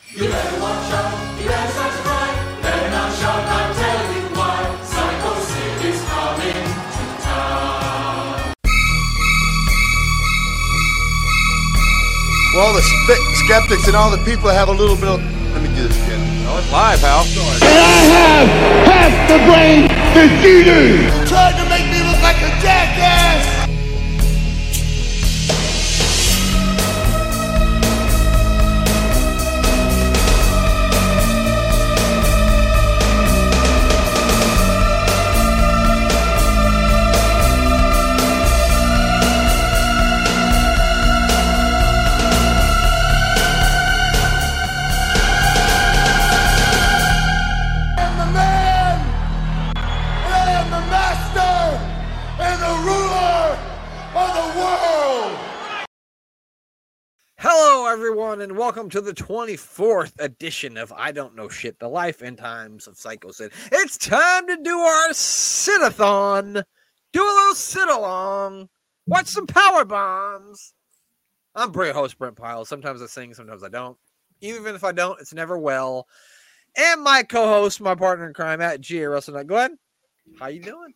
You better watch out, you better start to cry. Better not shout, I'll tell you why. Psycho Sid is coming to town. Well, all the skeptics and all the people that have a little bit of... Let me do this again. No, it's live, pal. And I have half the brain that you do. Tried to make me look like a jackass! Hello, everyone, and welcome to the 24th edition of I Don't Know Shit, the life and times of Psycho Sid. It's time to do our sit-a-thon. Do a little sit-along. Watch some power bombs. I'm your host, Brent Pyle. Sometimes I sing, sometimes I don't. Even if I don't, it's never well. And my co-host, my partner in crime, at G.A. Russell. Glenn, how you doing?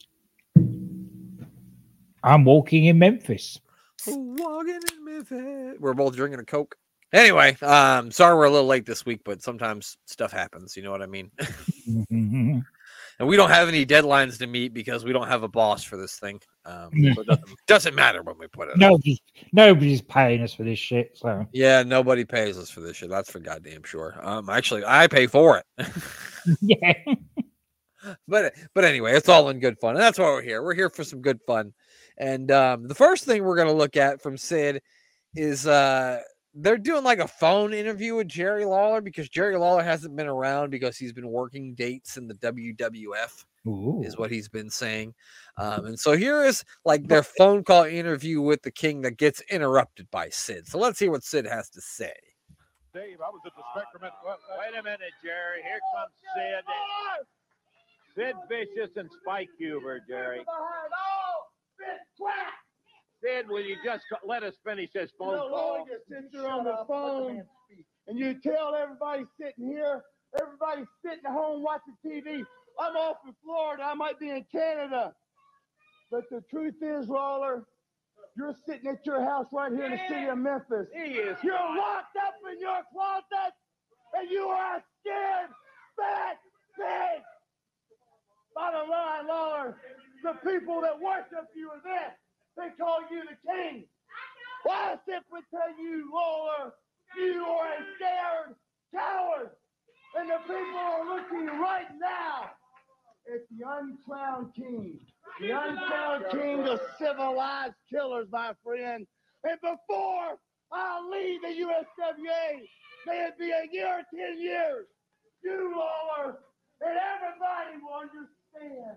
I'm walking in Memphis. Walking in Memphis. We're both drinking a Coke. Anyway, sorry we're a little late this week, but sometimes stuff happens. You know what I mean? And we don't have any deadlines to meet because we don't have a boss for this thing. So it doesn't matter when we put it up. Nobody's paying us for this shit. So Yeah, nobody pays us for this shit. That's for goddamn sure. Actually, I pay for it. yeah. But anyway, it's all in good fun. And that's why we're here. We're here for some good fun. And the first thing we're going to look at from Sid is they're doing like a phone interview with Jerry Lawler because Jerry Lawler hasn't been around because he's been working dates in the WWF. Ooh. Is what he's been saying. And so here is like their phone call interview with the King that gets interrupted by Sid. So let's hear what Sid has to say. Dave, I was at the Spectrum. Wait a minute, Jerry. Here comes Sid. Sid Vicious and Spike Huber, Jerry. Sid, will you just let us finish this phone call? You sit there on the phone and you tell everybody sitting here, everybody sitting at home watching TV, I'm off in Florida, I might be in Canada. But the truth is, Lawler, you're sitting at your house right here in the city of Memphis. He is. You're locked up in your closet and you are a scared, fat pig. Bottom line, Lawler, the people that worship you are this. They call you the king. Well, I simply tell you, Lawler, you are a scared coward. And the people are looking right now at the uncrowned king. The uncrowned king of civilized killers, my friend. And before I leave the USWA, may it be a year or 10 years, you, Lawler, and everybody will understand.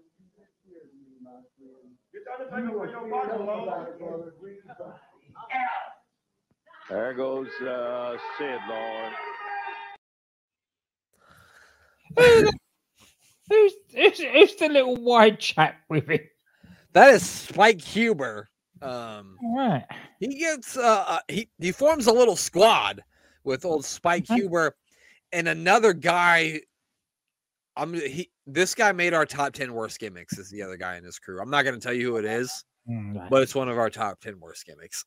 There goes Sid, Lawler. Who's the little white chap with him? That is Spike Huber. Right. He gets he forms a little squad with old Spike Huber and another guy. This guy made our top 10 worst gimmicks is the other guy in his crew. I'm not going to tell you who it is, but it's one of our top 10 worst gimmicks.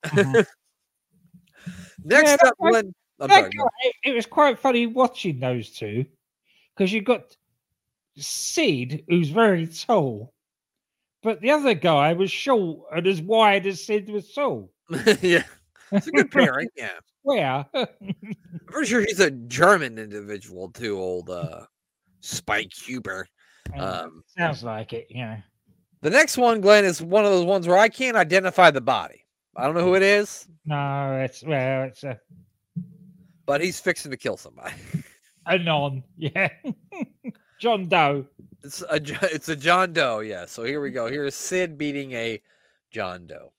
Next up, Glenn. It was quite funny watching those two because you got Sid, who's very tall, but the other guy was short and as wide as Sid was tall. Yeah, it's a good pairing. Yeah. Where? I'm pretty sure he's a German individual too, old Spike Huber. Sounds like it, yeah. The next one, Glenn, is one of those ones where I can't identify the body. I don't know who it is. No, it's a but he's fixing to kill somebody. Anon, yeah. John Doe. It's a John Doe, yeah. So here we go. Here's Sid beating a John Doe.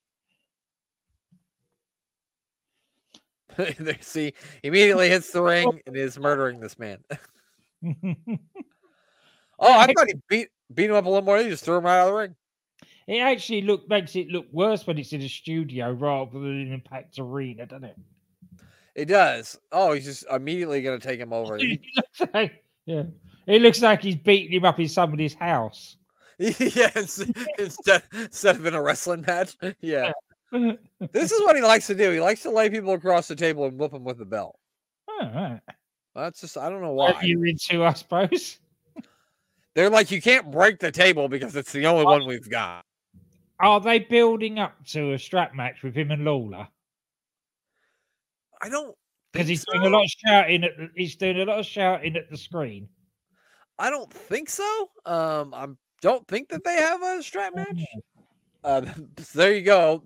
See, immediately hits the ring and is murdering this man. Oh, I thought he beat him up a little more. He just threw him right out of the ring. It actually makes it look worse when it's in a studio rather than in Impact Arena, doesn't it? It does. Oh, he's just immediately going to take him over. He looks like, yeah, it looks like he's beating him up in somebody's house. Yeah, instead of in a wrestling match. Yeah. This is what he likes to do. He likes to lay people across the table and whip them with the belt. All right. That's just, I don't know why. You're into, I suppose. They're like, you can't break the table because it's the only one we've got. Are they building up to a strap match with him and Lawler? I don't, Because he's so. doing a lot of shouting at the screen. I don't think so. I don't think that they have a strap match. There you go.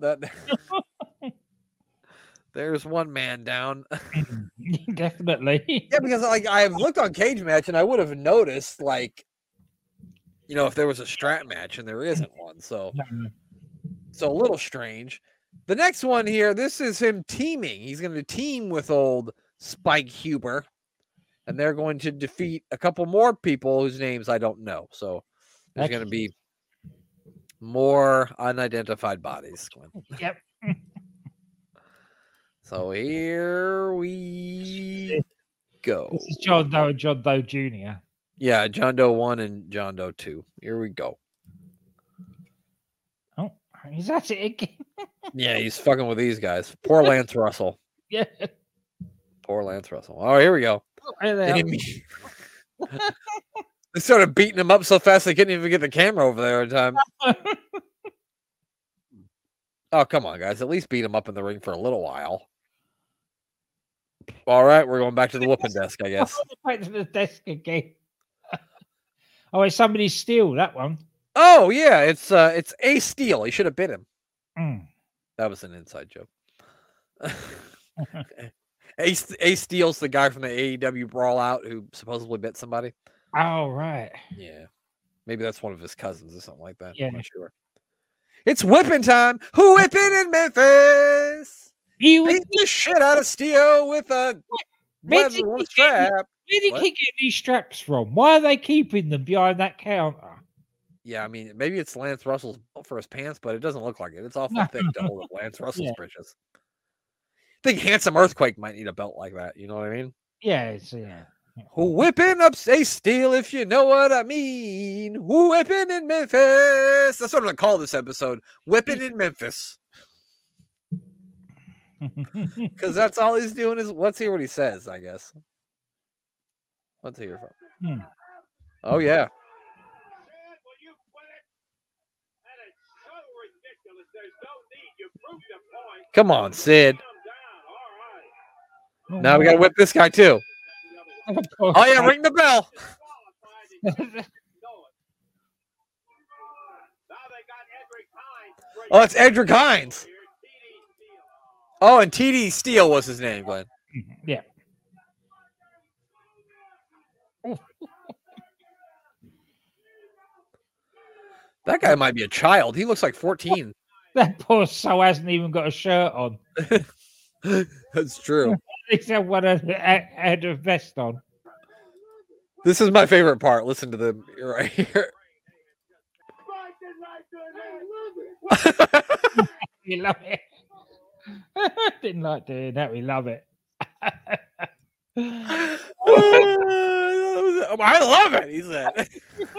There's one man down. Definitely. Yeah, because like I have looked on Cage Match and I would have noticed, like, you know, if there was a strap match and there isn't one, so a little strange. The next one here, this is him teaming. He's going to team with old Spike Huber, and they're going to defeat a couple more people whose names I don't know. So there's going to be more unidentified bodies. Yep. So here we go. This is John Doe and John Doe Jr. Yeah, John Doe 1 and John Doe 2. Here we go. Oh, is that it again? Yeah, he's fucking with these guys. Poor Lance Russell. Yeah. Poor Lance Russell. Oh, here we go. They started beating him up so fast they couldn't even get the camera over there in time. Oh, come on, guys. At least beat him up in the ring for a little while. All right, we're going back to the whooping desk, I guess. Back to the desk again. Oh, it's somebody steal that one. Oh, yeah, it's Ace Steel. He should have bit him. Mm. That was an inside joke. Ace Steel's the guy from the AEW Brawl Out who supposedly bit somebody. Oh, right. Yeah. Maybe that's one of his cousins or something like that. Yeah. I'm not sure. It's whipping time. Who whipping in Memphis? Beat the shit out of Steel with a leather strap. Where did he get these straps from? Why are they keeping them behind that counter? Yeah, I mean, maybe it's Lance Russell's belt for his pants, but it doesn't look like it. It's awful thick to hold up Lance Russell's britches. I think Handsome Earthquake might need a belt like that. You know what I mean? Yeah. Whipping up Ace Steel, if you know what I mean. Whipping in Memphis. That's what I'm going to call this episode. Whipping in Memphis. Because that's all he's doing is, let's hear what he says, I guess. Let's hear from him. Oh, yeah. Come on, Sid. Now we got to whip this guy, too. Oh, yeah, ring the bell. Oh, it's Edric Hines. Oh, and TD Steele was his name, Glenn. Yeah. That guy might be a child. He looks like 14. That poor soul hasn't even got a shirt on. That's true. Except one had a vest on. This is my favorite part. Listen to them right here. We love it. Didn't like doing that. We love it. I love it, he said.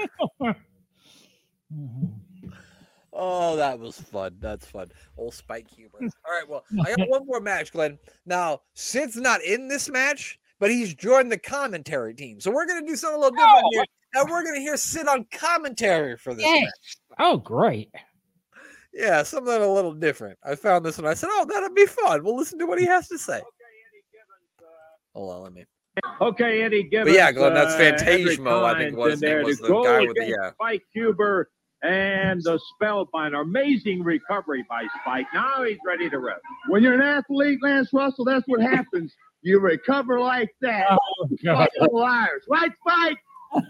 Oh, that was fun. That's fun. Old Spike Huber. All right, well, I got one more match, Glenn. Now, Sid's not in this match, but he's joined the commentary team. So we're going to do something a little different here. And we're going to hear Sid on commentary for this match. Oh, great. Yeah, something a little different. I found this and I said, oh, that'll be fun. We'll listen to what he has to say. Hold on, let me. Okay, Eddie Gibbons. But yeah, Glenn, that's Edric Phantasmo, I think Hines was in there the to go guy with the, against Spike Huber and the Spellbinder. Amazing recovery by Spike. Now he's ready to rest. When you're an athlete, Lance Russell, that's what happens. You recover like that. Oh, God. Fucking liars. Right, Spike?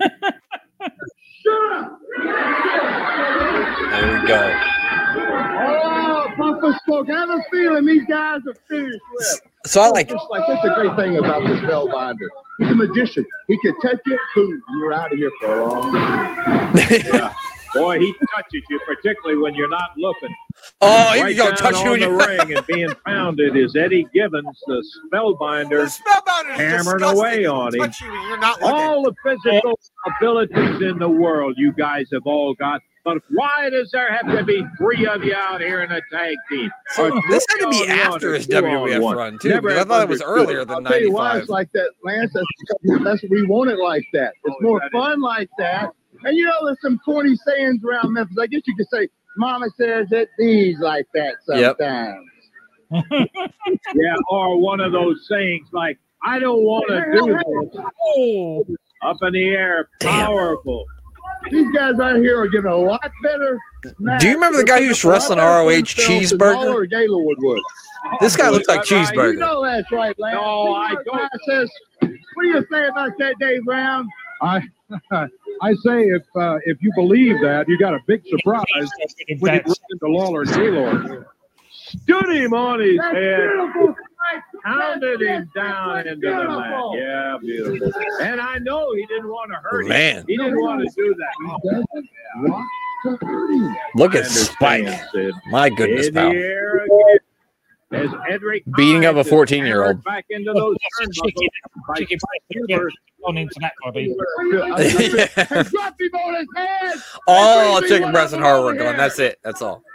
Shut up. There we go. Oh, Papa spoke. I have a feeling these guys are finished with. So I like That's the great thing about this Spellbinder. He's a magician. He can touch you, boom, and you're out of here for a long time. Yeah. Boy, he touches you, particularly when you're not looking. Oh, he's Right gonna down touch you on in the your ring and being pounded is Eddie Givens, the spellbinder. The spellbinder is Hammering disgusting. away He'll on him. touch you when you're not looking. All the physical abilities in the world you guys have all got. But why does there have to be 3 of you out here in a tag team? So Or this had to 3 be on one after or his 2 on WWF one? run too. Never Because I thought it was understood. earlier than I'll tell you why 95. it's like that, Lance. That's what we want it like that. It's more fun like that. And you know, there's some corny sayings around Memphis. I guess you could say, Mama says it bees like that Yep. sometimes. Yeah, or one of those sayings like, I don't want to do this. Oh, Up in the air, powerful. These guys out here are giving a lot better. Do you remember the guy who used to wrestle in ROH, Cheeseburger? Or Gaylord would. This guy looks like Is that right? Cheeseburger. You know that's right, Lance. No, I You know, don't. guy says, what do you say about that, Dave Brown? I say if you believe that, you got a big surprise when you run into Lawler and Gaylord. Stood him on his That's head, beautiful. pounded him down into the mat. Beautiful. Yeah, beautiful. And I know he didn't want to hurt him. Man. He didn't want to do that. Look I at Spike. understand, Sid. My goodness, In the pal. air again. As Edric Beating up a Hines is 14-year-old. hammered back into those chicken, turnbuckles by chicken Huber. on into that body. Hey, drop him on his head. All chicken breast and hard work going. That's it. That's all.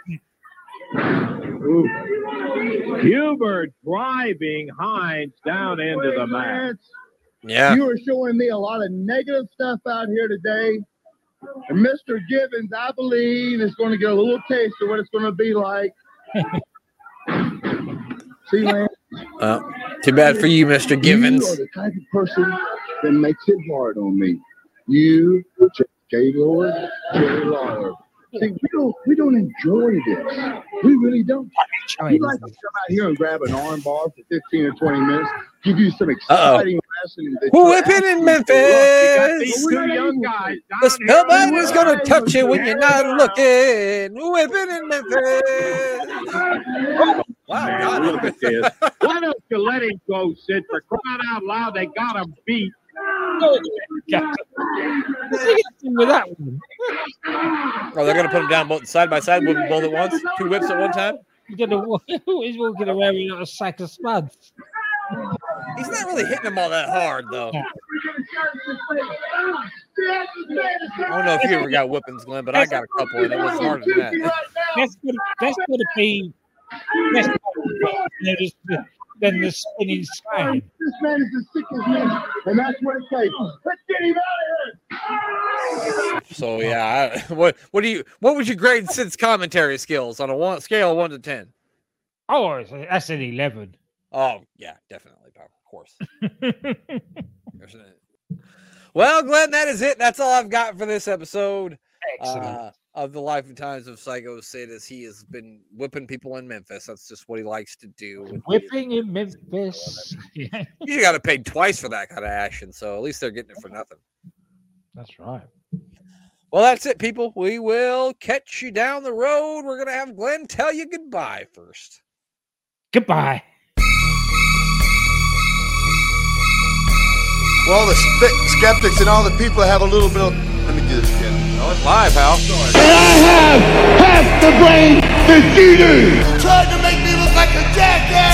Huber driving Hines down into the mat. Lance, Yeah. you are showing me a lot of negative stuff out here today. And Mr. Givens, I believe, is going to get a little taste of what it's going to be like. See, Lance? Too bad for you, Mr. You are Givens. the type of person that makes it hard on me. You, Gaylord, Jerry Lawler. See, we don't enjoy this. We really don't. We like to come out here and grab an arm bar for 15 or 20 minutes, give you some exciting wrestling. that you're Whipping in asking You got Memphis. these 2 young guys down The here. spellbinder's gonna touch you when you're not looking. Whipping in Memphis. Wow, God. Look at this. Why don't you let him go, Sid? For crying out loud, they got him beat. With that one. Oh, they're gonna put them down both side by side, whip them both at once. 2 whips at one time. He's walking around with a sack of spuds. He's not really hitting them all that hard, though. I don't know if you ever got whippings, Glenn, but I got a couple, and it was harder than that. That's gonna be than the spinning side. This man is as sick as me, and that's what it takes. Let's get him out of here. So yeah, what would you grade Sid's commentary skills on a scale of 1 to 10? Oh, that's an 11. Oh yeah, definitely, pal. Of course. Well, Glenn, that is it. That's all I've got for this episode. Excellent. Of the life and times of Psycho Sid, as he has been whipping people in Memphis. That's just what he likes to do. Whipping in Memphis. Yeah, You got to pay twice for that kind of action, so at least they're getting it for nothing. that's right. Well, that's it, people. We will catch you down the road. We're going to have Glenn tell you goodbye first. Goodbye. Well, all the skeptics and all the people that have a little bit of... Let me do this again. Oh, it's live, pal. Half the brain that you do. Tried to make me look like a jackass!